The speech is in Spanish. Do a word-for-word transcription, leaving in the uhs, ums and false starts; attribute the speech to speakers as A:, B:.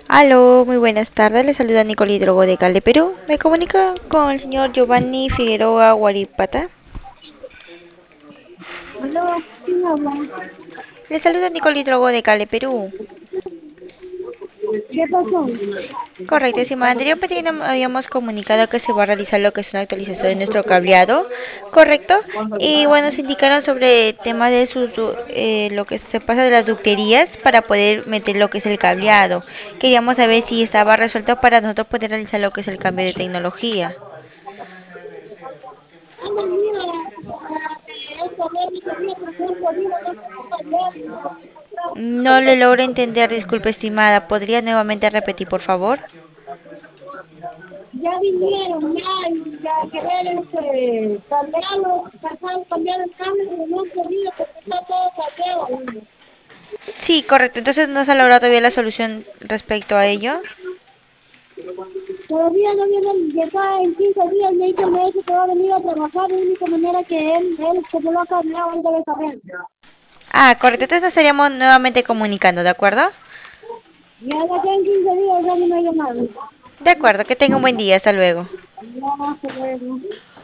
A: Aló, muy buenas tardes. Le saluda Nicole Hidrogo de Cali, Perú. Me comunica con el señor Giovanni Figueroa Guaripata.
B: Aló, ¿quién habla?
A: Le saluda Nicole Hidrogo de Cali, Perú.
B: ¿Qué pasó?
A: Correcto, estimada. Anteriormente ya nos habíamos comunicado que se va a realizar lo que es una actualización de nuestro cableado, correcto. Y bueno, se indicaron sobre el tema de sus, du- eh, lo que se pasa de las ducterías para poder meter lo que es el cableado. Queríamos saber si estaba resuelto para nosotros poder realizar lo que es el cambio de tecnología.
B: Anda, mira, esta vez mi quería que un podido no se pudo cambiar.
A: No le logro entender, disculpe, estimada. ¿Podría nuevamente repetir, por favor?
B: Ya vinieron, ya, y ya querer este, cambiarlo, pasar, cambiar el cambio, pero no han podido porque está todo cambiado.
A: Sí, correcto. Entonces no se ha logrado todavía la solución respecto a ello.
B: Todavía no viene, llega en quince días, me dice, me dice que va a venir a trabajar, de única manera que él, él, como lo ha cambiado, él debe saber.
A: Ah, correcto. Entonces nos estaríamos nuevamente comunicando, ¿de acuerdo?
B: Ya de acá en quince días ya no me ha llamado.
A: De acuerdo. Que tenga un buen día. Hasta luego.
B: No, hasta luego.